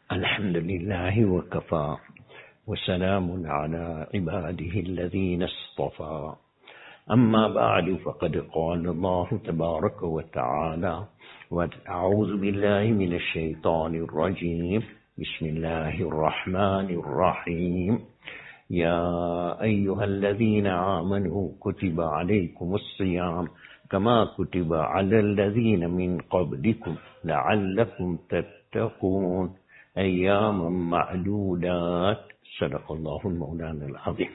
الحمد لله وكفى وسلام على عباده الذين اصطفى أما بعد فقد قال الله تبارك وتعالى وأعوذ بالله من الشيطان الرجيم بسم الله الرحمن الرحيم يا أيها الذين آمنوا كتب عليكم الصيام كما كتب على الذين من قبلكم لعلكم تتقون أياما معدودات صدق الله المولانا العظيم.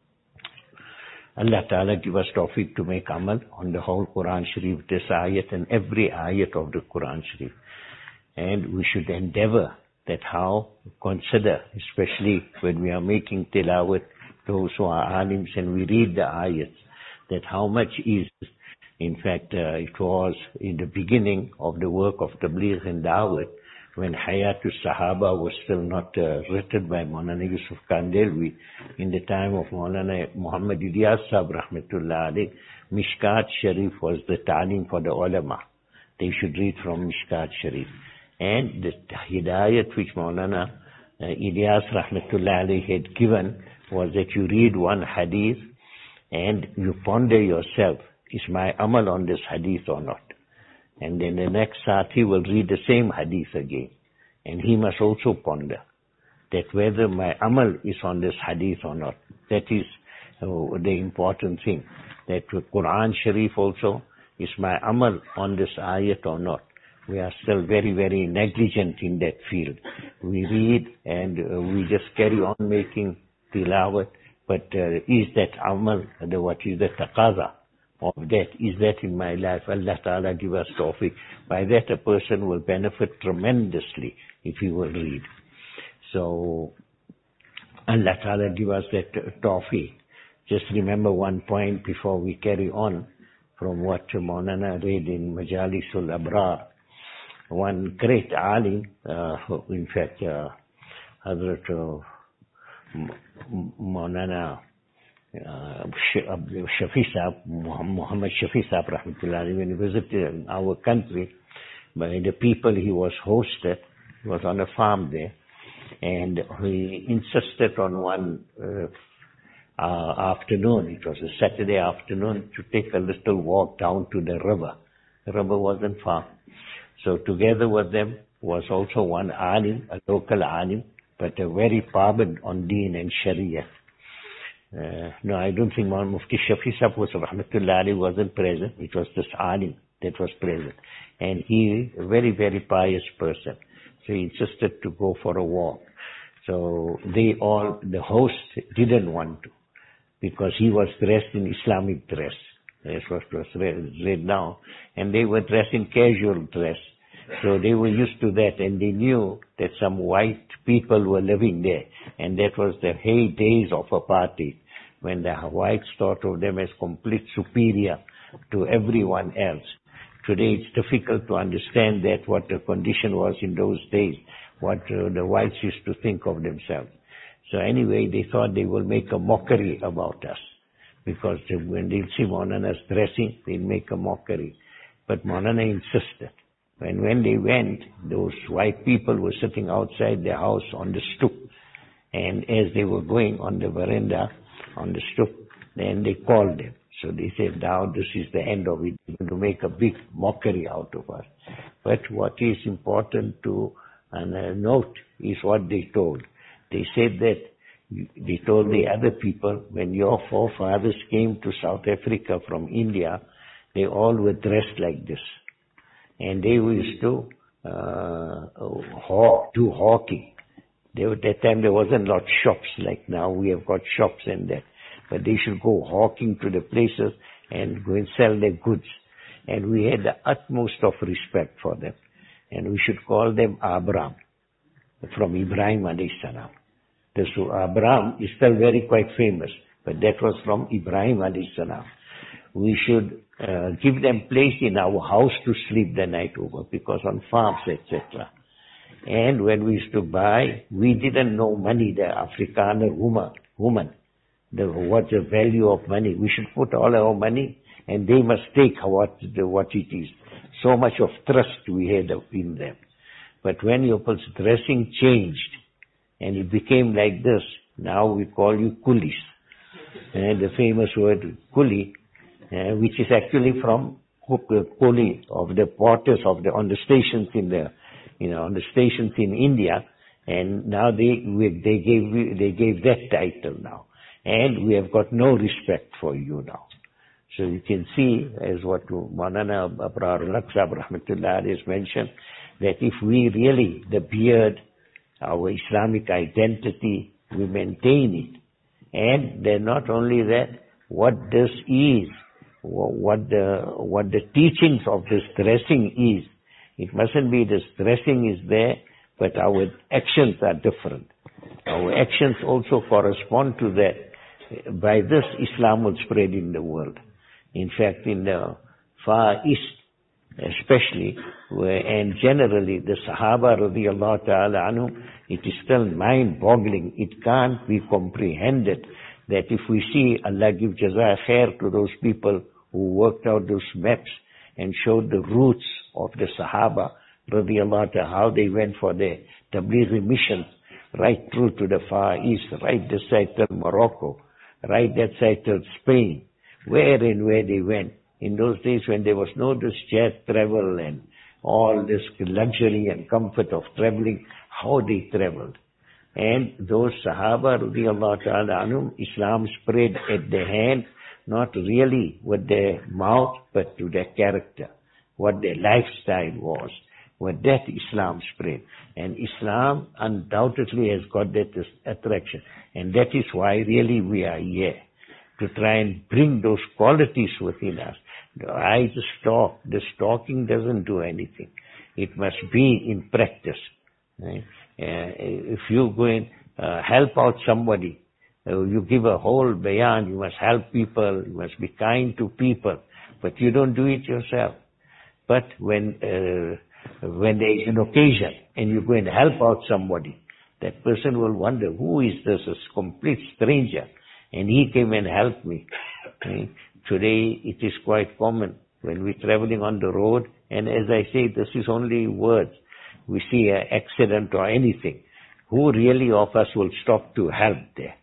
Allah Ta'ala give us tawfiq to make amal on the whole Quran Sharif, this ayat and every ayat of the Quran Sharif. And we should endeavor that how consider, especially when we are making tilawat, those who are alims and we read the ayats, that how much is, in fact, it was in the beginning of the work of Tabligh and Dawat, when Hayatus Sahaba was still not written by Maulana Yusuf Kandelwi, in the time of Maulana Muhammad Ilyas Sahab Rahmatullah Alayh, Mishkat Sharif was the ta'lim for the ulama. They should read from Mishkat Sharif. And the hidayat which Maulana Ilyas Rahmatullah Alayh had given was that you read one hadith and you ponder yourself, is my amal on this hadith or not? And then the next Sati will read the same hadith again. And he must also ponder that whether my amal is on this hadith or not. That is the important thing. That with Quran Sharif also, is my amal on this ayat or not? We are still very, very negligent in that field. We read and we just carry on making tilawat. But is that amal, what is the taqaza of that, is that in my life? Allah Ta'ala give us tawfiq. By that a person will benefit tremendously if he will read. So Allah Ta'ala give us that tawfiq. Just remember one point before we carry on from what Maulana read in Majalisul Abrar. One great alim, in fact, Hazrat Maulana Shafi Sahab, Muhammad Shafi Sahab Rahmatullah, when he visited our country, by the people he was hosted, he was on a farm there, and he insisted on one afternoon, it was a Saturday afternoon, to take a little walk down to the river. The river wasn't far. So together with them was also one alim, a local alim, but a very paband on deen and sharia. No, I don't think Mufti Shafi Sahab was Rahmatullah Ali wasn't present. It was this alim that was present. And he, a very, very pious person. So he insisted to go for a walk. So they all, the host didn't want to, because he was dressed in Islamic dress. That's what was read now. And they were dressed in casual dress. So they were used to that, and they knew that some white people were living there. And that was the heydays of apartheid, when the whites thought of them as complete superior to everyone else. Today it's difficult to understand that what the condition was in those days, what the whites used to think of themselves. So anyway, they thought they will make a mockery about us, because when they'll see Maulana's dressing, they'll make a mockery. But Maulana insisted. When they went, those white people were sitting outside their house on the stoop. And as they were going on the veranda, on the stoop, then they called them. So they said, now this is the end of it. They're going to make a big mockery out of us. But what is important to note is what they told. They said that, they told the other people, when your forefathers came to South Africa from India, they all were dressed like this. And they used to do hawking. At that time there wasn't a lot of shops like now. We have got shops and that. But they should go hawking to the places and go and sell their goods. And we had the utmost of respect for them. And we should call them Abram, from Ibrahim alayhi salam. So Abram is still very quite famous, but that was from Ibrahim alayhi salam. We should give them place in our house to sleep the night over, because on farms, etc. And when we used to buy, we didn't know money, the Afrikaner woman, what's the value of money. We should put all our money, and they must take what it is. So much of trust we had in them. But when your dressing changed and it became like this, now we call you coolies. The famous word coolie, which is actually from coolie, of the porters on the stations on the stations in India, and now they gave that title now, and we have got no respect for you now. So you can see, as what Maulana Abrar Sahib Rahmatullah has mentioned, that if we really, the beard, our Islamic identity, we maintain it. And then not only that, what this is, what the teachings of this dressing is, it mustn't be this dressing is there, but our actions are different. Our actions also correspond to that. By this, Islam will spread in the world. In fact, in the Far East, especially, and generally, the Sahaba radiallahu ta'ala anhum, it is still mind-boggling. It can't be comprehended that if we see Allah give jaza khair to those people who worked out those maps and showed the routes of the Sahaba radiallahu ta'ala, how they went for their Tablighi mission right through to the Far East, right this side till Morocco, right that side till Spain, where they went. In those days when there was no this jet travel and all this luxury and comfort of traveling, how they traveled. And those Sahaba radiallahu ta'ala anhum, Islam spread at their hand, not really with their mouth, but to their character, what their lifestyle was. With that Islam spread. And Islam undoubtedly has got that attraction. And that is why really we are here, to try and bring those qualities within us. The stalking doesn't do anything. It must be in practice. Right? If you go and help out somebody, you give a whole bayan, you must help people, you must be kind to people, but you don't do it yourself. But when there is an occasion and you go and help out somebody, that person will wonder, who is this? A complete stranger. And he came and helped me. Right? Today it is quite common when we're traveling on the road, and as I say, this is only words. We see an accident or anything. Who really of us will stop to help there?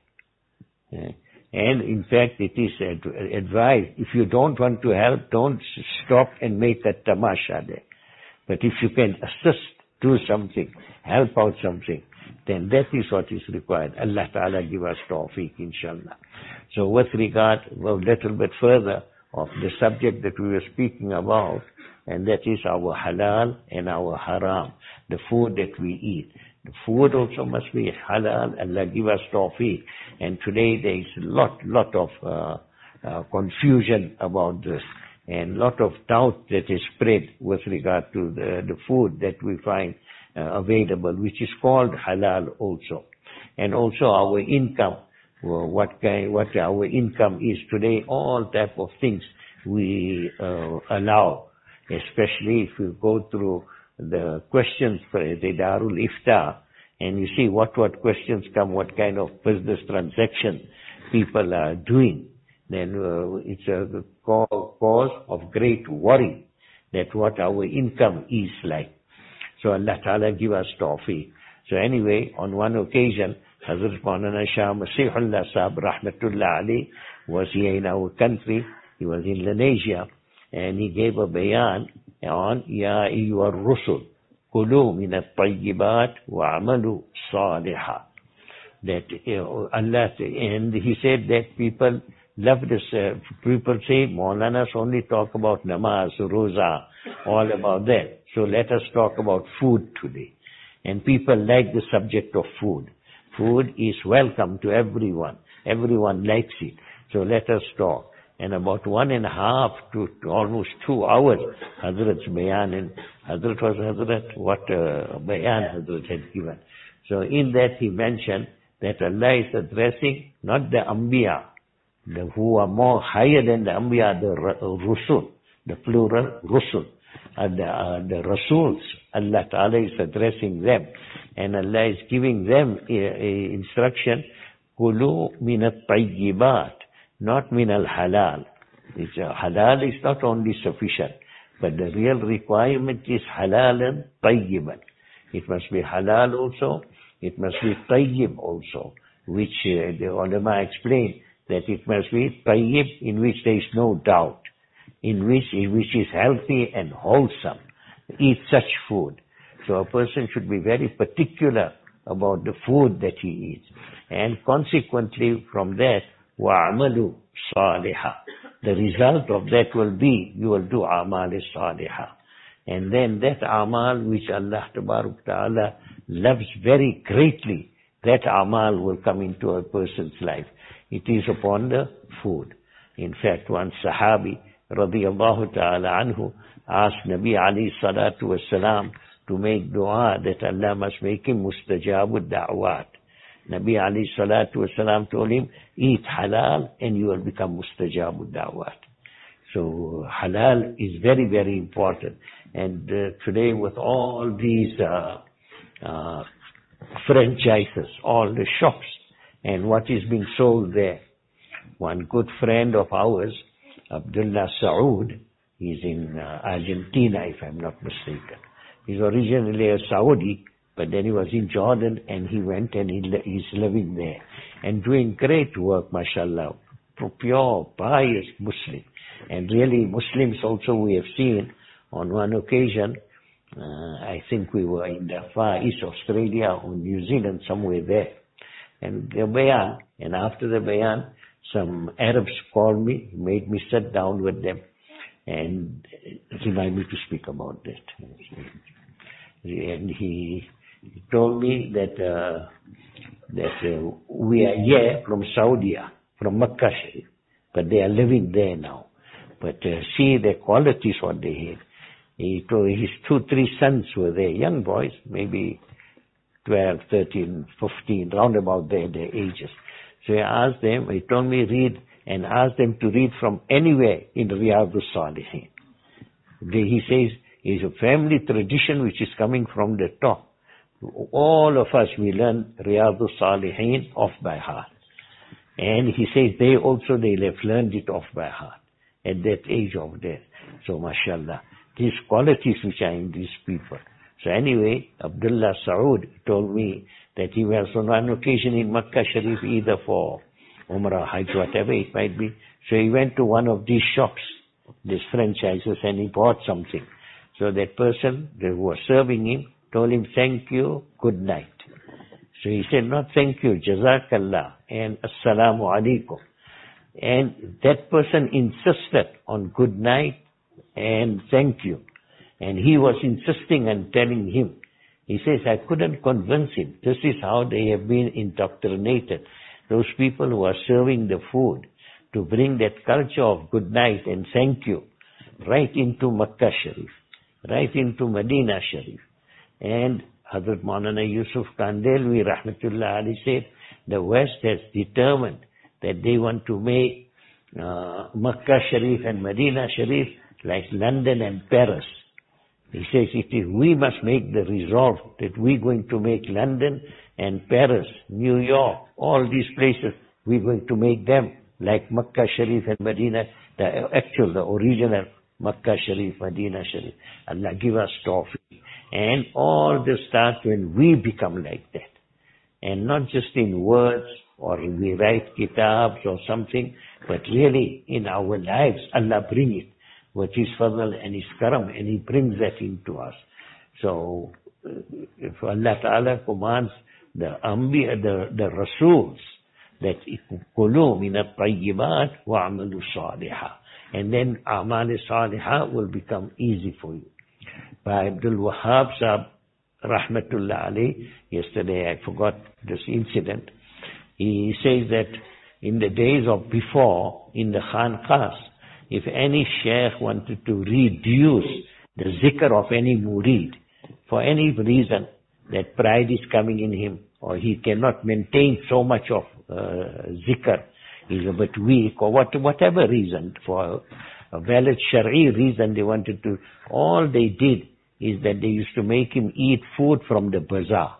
And in fact, it is advised, if you don't want to help, don't stop and make a tamasha there. But if you can assist, do something, help out something, then that is what is required. Allah Ta'ala give us tawfiq, inshallah. So with regard, a little bit further of the subject that we were speaking about, and that is our halal and our haram, the food that we eat. The food also must be halal. Allah give us tawfiq. And today there is a lot of confusion about this, and lot of doubt that is spread with regard to the food that we find available, which is called halal also. And also our income, what our income is today, all type of things we allow, especially if you go through the questions for the Darul Ifta, and you see what questions come, what kind of business transaction people are doing, then it's a cause of great worry that what our income is like. So Allah Ta'ala give us tawfiq. So anyway, on one occasion, Hazrat Maulana Shah Masihullah Sahib Rahmatullah Ali was here in our country. He was in Indonesia, and he gave a bayan on Ya Ayyuhar Rusul Kulu min at-tayyibat wa amalu salihah. That Allah, and he said that people love this. People say Maulanas only talk about namaz, roza, all about that. So let us talk about food today. And people like the subject of food. Food is welcome to everyone. Everyone likes it. So let us talk. And about 1.5 to almost 2 hours, Hazrat's bayan, and what bayan Hazrat had given. So in that he mentioned that Allah is addressing not the Anbiya, who are more higher than the Anbiya, the Rusul, the plural Rusul, the Rasuls. Allah Ta'ala is addressing them, and Allah is giving them instruction, Kulu min at-tayyibat, not min al-halal. Halal is not only sufficient, but the real requirement is halal and tayyiban. It must be halal also. It must be tayyib also, which the ulama explain that it must be tayyib in which there is no doubt, in which is healthy and wholesome. Eat such food. So a person should be very particular about the food that he eats. And consequently from that, وَعَمَلُوا صَالِحًا. The result of that will be, you will do amal salihah. And then that amal which Allah Tabarak Ta'ala loves very greatly, that amal will come into a person's life. It is upon the food. In fact, one Sahabi, radiyallahu ta'ala anhu, asked Nabi alayhi salatu wasalam to make dua that Allah must make him mustajabud da'wat. Nabi alayhi salatu wasalam told him, eat halal and you will become mustajabud da'wat. So halal is very, very important. And today with all these franchises, all the shops, and what is being sold there. One good friend of ours, Abdullah Saud, he's in Argentina, if I'm not mistaken. He's originally a Saudi, but then he was in Jordan, and he went and he's living there and doing great work, mashallah, pure, pious Muslim. And really Muslims also we have seen on one occasion, I think we were in the Far East, Australia or New Zealand, somewhere there. And the bayan, and after the bayan, some Arabs called me, made me sit down with them, and remind me to speak about that. And he told me that we are here from Saudi, from Makkah Sharif, but they are living there now. But see the qualities what they had. He told his 2-3 sons were there, young boys, maybe 12, 13, 15, round about their ages. So I asked them, he told me read, and asked them to read from anywhere in Riyadus Salihin. He says, it's a family tradition which is coming from the top. All of us, we learn Riyadus Salihin off by heart. And he says they have learned it off by heart at that age of death. So mashallah, these qualities which are in these people. So anyway, Abdullah Saud told me that he was on one occasion in Makkah Sharif, either for Umrah, Hajj, whatever it might be. So he went to one of these shops, these franchises, and he bought something. So that person who was serving him told him, thank you, good night. So he said, not thank you, Jazakallah, and Assalamu alaikum. And that person insisted on good night and thank you. And he was insisting and telling him. He says, I couldn't convince him. This is how they have been indoctrinated. Those people who are serving the food to bring that culture of good night and thank you right into Makkah Sharif, right into Medina Sharif. And Hazrat Maulana Yusuf Kandelwi Rahmatullah Ali said, the West has determined that they want to make Makkah Sharif and Medina Sharif like London and Paris. He says, we must make the resolve that we're going to make London and Paris, New York, all these places, we're going to make them like Makkah Sharif and Medina, the original Makkah Sharif, Medina Sharif. Allah give us tawfiq. And all this starts when we become like that. And not just in words or we write kitabs or something, but really in our lives, Allah bring it with His fadl and His karam, and He brings that into us. So, if Allah Ta'ala commands the Anbiya, the Rasuls, that kulu min at-tayyibat wa amalu salihah. And then amal salihah will become easy for you. By Abdul Wahab Sahab, Rahmatullah alayh, yesterday I forgot this incident. He says that in the days of before, in the Khanqahs, if any sheikh wanted to reduce the zikr of any murid, for any reason, that pride is coming in him, or he cannot maintain so much of zikr, he's a bit weak, or whatever reason, for a valid Shari'i reason they wanted to, all they did is that they used to make him eat food from the bazaar,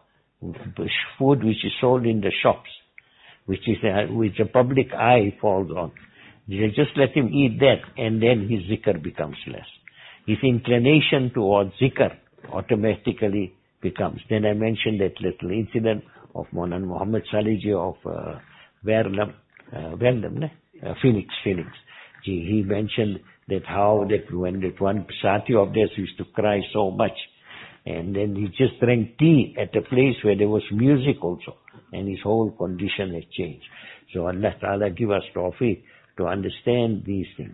food which is sold in the shops, which a public eye falls on. They just let him eat that, and then his zikr becomes less. His inclination towards zikr automatically becomes. Then I mentioned that little incident of Mawlana Muhammad Saliji of Phoenix. He mentioned that how that when that one Sati of theirs used to cry so much, and then he just drank tea at a place where there was music also, and his whole condition had changed. So Allah Ta'ala give us tawfiq to understand these things.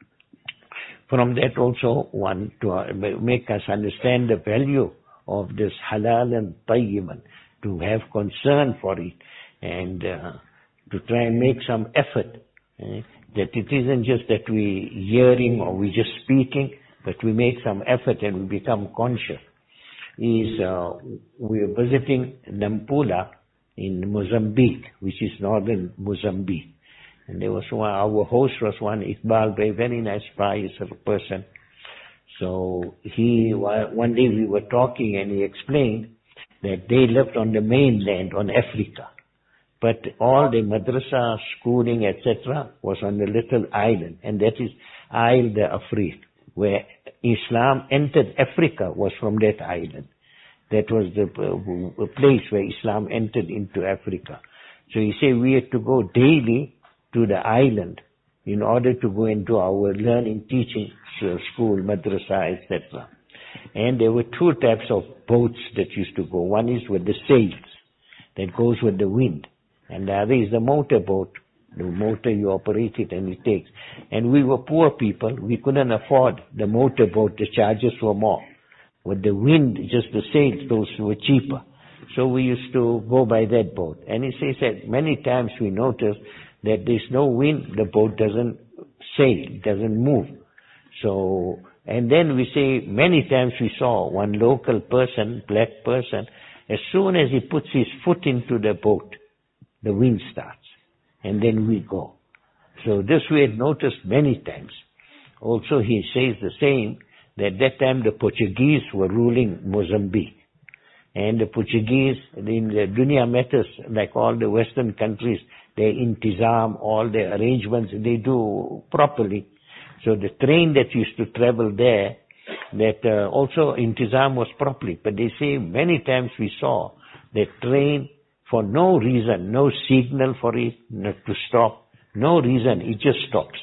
From that also, one to make us understand the value of this halal and tayyiban, to have concern for it, and to try and make some effort, that it isn't just that we hearing or we just speaking, but we make some effort and we become conscious. We are visiting Nampula in Mozambique, which is northern Mozambique. And there was our host was one Iqbal Bey, very nice, pious person. So one day we were talking and he explained that they lived on the mainland, on Africa. But all the madrasa, schooling, etc. was on the little island, and that is Isle de Afrique, where Islam entered Africa was from that island. That was the place where Islam entered into Africa. So he said we had to go daily to the island in order to go into our learning, teaching school, madrasa, etc. And there were two types of boats that used to go. One is with the sails, that goes with the wind. And the other is the motor boat. The motor, you operate it and it takes. And we were poor people. We couldn't afford the motor boat. The charges were more. With the wind, just the sails, those were cheaper. So we used to go by that boat. And he said many times we noticed that there's no wind, the boat doesn't sail, doesn't move. So, and then we say many times we saw one local person, black person, as soon as he puts his foot into the boat, the wind starts, and then we go. So this we had noticed many times. Also he says the same, that time the Portuguese were ruling Mozambique. And the Portuguese, in the dunya matters, like all the Western countries, their intizam, all their arrangements, they do properly. So the train that used to travel there, that also intizam was properly. But they say many times we saw the train, for no reason, no signal for it not to stop, no reason, it just stops.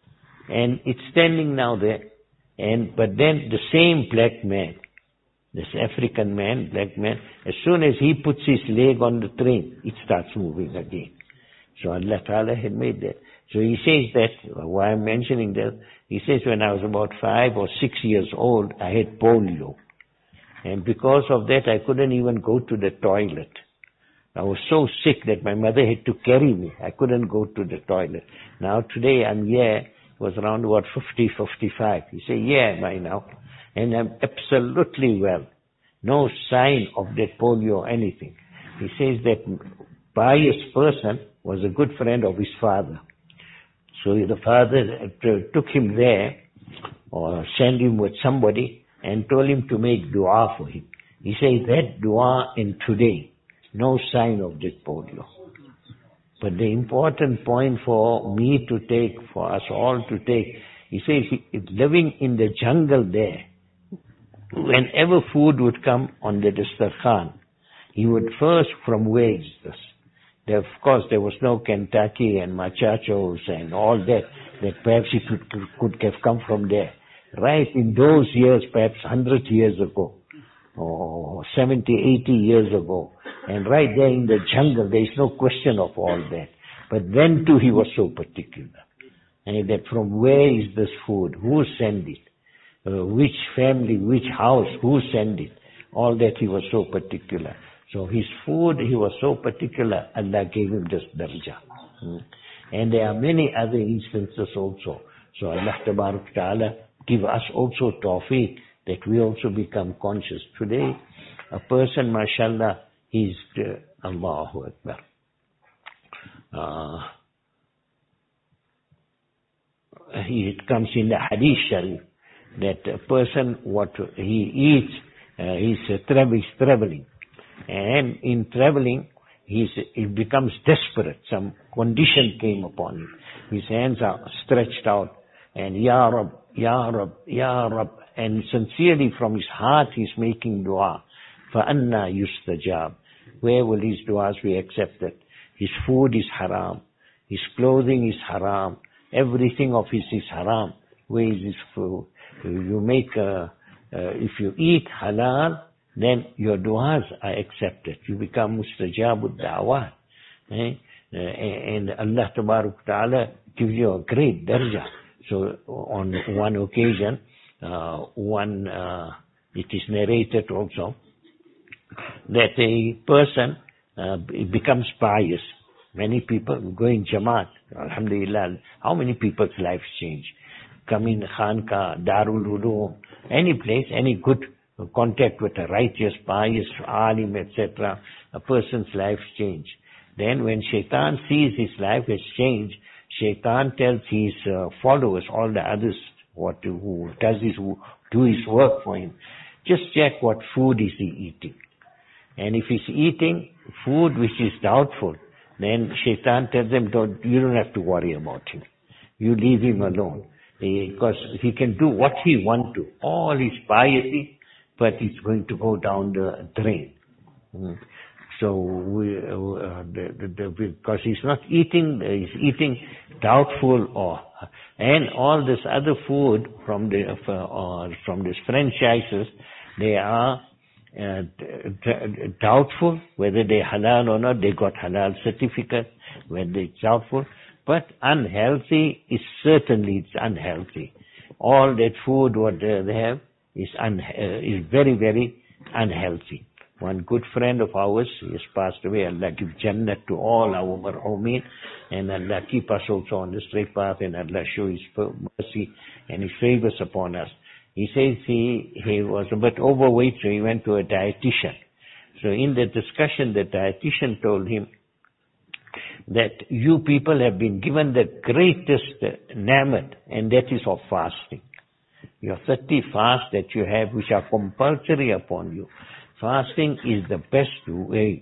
And it's standing now there. But then the same black man, this African man, black man, as soon as he puts his leg on the train, it starts moving again. So Allah Ta'ala had made that. So he says that, why I'm mentioning that, he says when I was about 5 or 6 years old, I had polio. And because of that, I couldn't even go to the toilet. I was so sick that my mother had to carry me. I couldn't go to the toilet. Now today I'm here, it was around about 50, 55. He said, yeah, am I now? And I'm absolutely well. No sign of that polio or anything. He says that pious person was a good friend of his father. So the father took him there, or sent him with somebody, and told him to make dua for him. He says that dua in today, no sign of this polio. But the important point for me to take, for us all to take, he says living in the jungle there, whenever food would come on the dastarkhan, he would first, from where is this? Of course, there was no Kentucky and machachos and all that perhaps it could have come from there. Right in those years, perhaps 100 years ago, or 70, 80 years ago. And right there in the jungle, there is no question of all that. But then too, he was so particular. And that from where is this food? Who sent it? Which family, which house, who sent it? All that he was so particular. So his food, he was so particular, Allah gave him this darjah. And there are many other instances also. So Allah Tabarak Ta'ala give us also tawfiq that we also become conscious. Today, a person, mashallah, he's Allahu Akbar. It comes in the Hadith Sharif that a person, what he eats, he's traveling. And in traveling, he becomes desperate. Some condition came upon him. His hands are stretched out, and Ya Rab, Ya Rab, Ya Rab, and sincerely from his heart he's making dua. فَأَنَّا يُسْتَجَابُ. Where will his du'as be accepted? His food is haram. His clothing is haram. Everything of his is haram. Where is his food? You make, if you eat halal, then your du'as are accepted. You become mustajabud da'wat. And Allah Tabarak Ta'ala gives you a great darjah. So on one occasion, it is narrated also that a person becomes pious. Many people go in Jamaat, alhamdulillah. How many people's lives change? Come in Khanka, Darul Ulum, any place, any good contact with a righteous, pious, alim, etc., a person's life change. Then when Shaitan sees his life has changed, Shaitan tells his followers, all the others, who do his work for him, just check what food is he eating. And if he's eating food which is doubtful, then Shaitan tells them, you don't have to worry about him. You leave him alone. Because he can do what he wants to. All his piety, but it's going to go down the drain. So, because he's not eating, he's eating doubtful and all this other food from these franchises, they are doubtful whether they're halal or not. They got halal certificate, whether it's doubtful. But unhealthy is certainly it's unhealthy. All that food what they have is very, very unhealthy. One good friend of ours, he has passed away. Allah give Jannat to all our marhumin, and Allah keep us also on the straight path, and Allah show His mercy and His favors upon us. He says he was a bit overweight, so he went to a dietitian. So in the discussion, the dietitian told him that you people have been given the greatest ni'mat, and that is of fasting. Your 30 fasts that you have, which are compulsory upon you. Fasting is the best way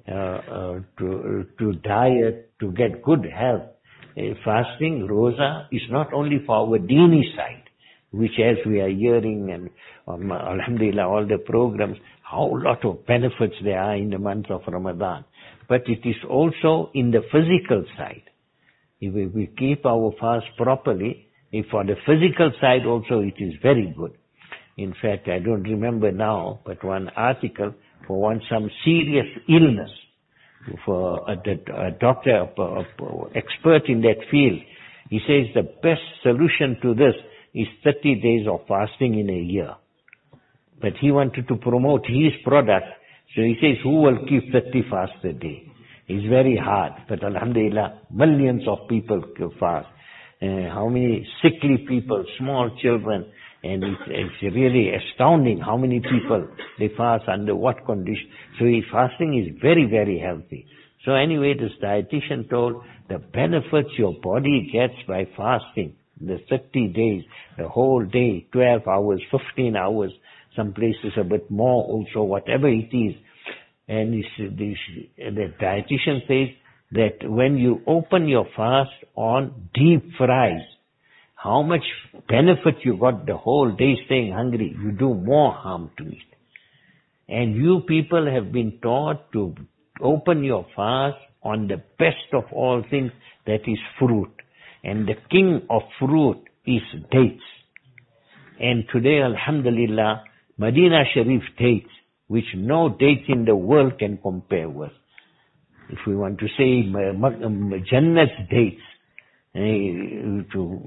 to diet, to get good health. Fasting, roza, is not only for our dini side, which as we are hearing, and alhamdulillah, all the programs, how lot of benefits there are in the month of Ramadan. But it is also in the physical side. If we keep our fast properly, for the physical side also it is very good. In fact, I don't remember now, but one article for some serious illness, for a doctor, expert in that field, he says the best solution to this is 30 days of fasting in a year. But he wanted to promote his product, so he says, who will keep 30 fasts a day? It's very hard, but alhamdulillah, millions of people fast. How many sickly people, small children, and it's really astounding how many people they fast under what condition. So fasting is very, very healthy. So anyway, this dietitian told the benefits your body gets by fasting, the 30 days, the whole day, 12 hours, 15 hours, some places a bit more also, whatever it is. And the dietitian says that when you open your fast on deep fries, how much benefit you got the whole day staying hungry, you do more harm to it. And you people have been taught to open your fast on the best of all things, that is fruit. And the king of fruit is dates. And today, alhamdulillah, Medina Sharif dates, which no dates in the world can compare with. If we want to say Jannat's dates, inshallah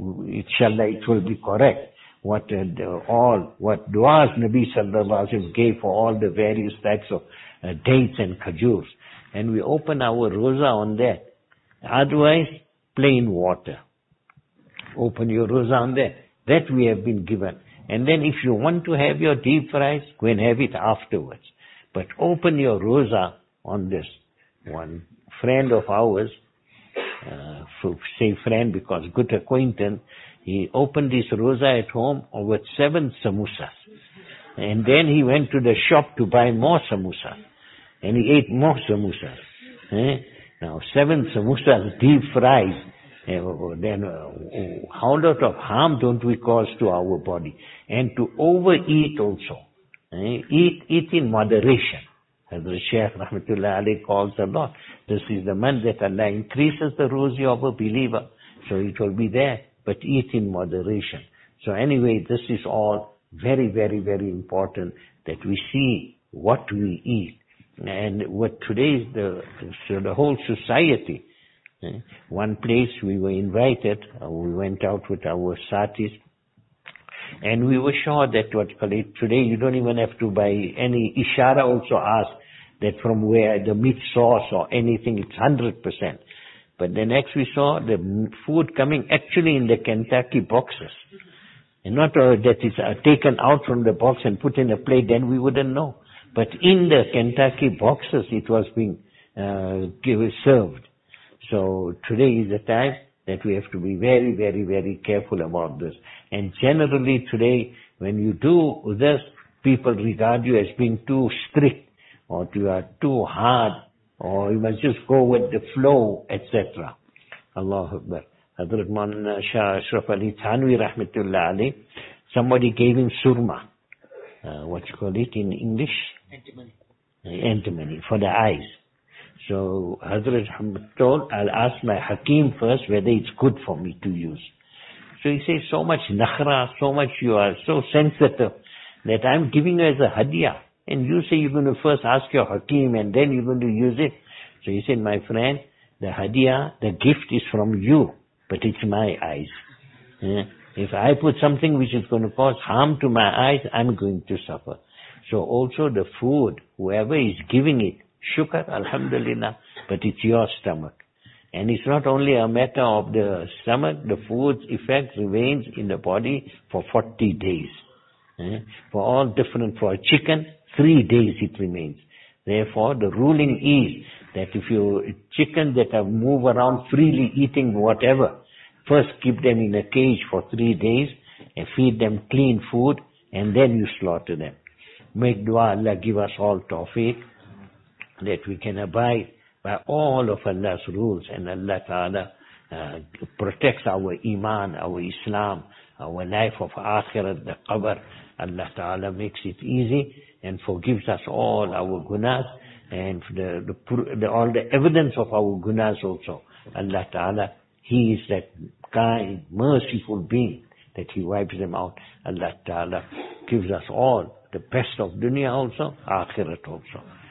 it will be correct. What du'as Nabi sallallahu alaihi wasallam gave for all the various types of dates and khajurs. And we open our roza on that. Otherwise, plain water. Open your roza on that. That we have been given. And then if you want to have your deep fries, go and have it afterwards. But open your roza on this. One friend of ours, say friend because good acquaintance, he opened his roza at home with 7 samosas. And then he went to the shop to buy more samosas. And he ate more samosas. Now 7 samosas, deep fries. Then how lot of harm don't we cause to our body? And to overeat also. Eat in moderation. Hazrat Shaykh Rahmatullah alayhi calls a lot. This is the month that Allah increases the rosy of a believer. So it will be there, but eat in moderation. So anyway, this is all very, very, very important that we see what we eat. And what today is the whole society. One place we were invited, we went out with our satis, and we were sure that today you don't even have to buy any ishara also ask that from where the meat sauce or anything, it's 100%. But then next we saw the food coming actually in the Kentucky boxes. And not that it's taken out from the box and put in a plate, then we wouldn't know. But in the Kentucky boxes it was being served. So today is the time that we have to be very, very, very careful about this. And generally today, when you do this, people regard you as being too strict, or you are too hard, or you must just go with the flow, etc. Allahu Akbar. Hazrat Maulana Shah Ashraf Ali Thanwi Rahmatullah alayhi, somebody gave him surma. What you call it in English? Antimony. Antimony, for the eyes. So Hazrat told, I'll ask my Hakim first whether it's good for me to use. So he says, so much nakhra, so much you are so sensitive that I'm giving you as a hadiyah. And you say you're going to first ask your Hakim and then you're going to use it. So he said, my friend, the hadiyah, the gift is from you, but it's my eyes. If I put something which is going to cause harm to my eyes, I'm going to suffer. So also the food, whoever is giving it, shukr, alhamdulillah, but it's your stomach. And it's not only a matter of the stomach, the food's effect remains in the body for 40 days. For all different, for a chicken, 3 days it remains. Therefore, the ruling is that if you, chickens that have move around freely eating whatever, first keep them in a cage for 3 days and feed them clean food and then you slaughter them. Make dua, Allah give us all tawfiq that we can abide by all of Allah's rules, and Allah Ta'ala protects our iman, our Islam, our life of akhirat, the qabr. Allah Ta'ala makes it easy and forgives us all our gunas, and all the evidence of our gunas also. Allah Ta'ala, He is that kind, merciful being that He wipes them out. Allah Ta'ala gives us all the best of dunya also, akhirat also.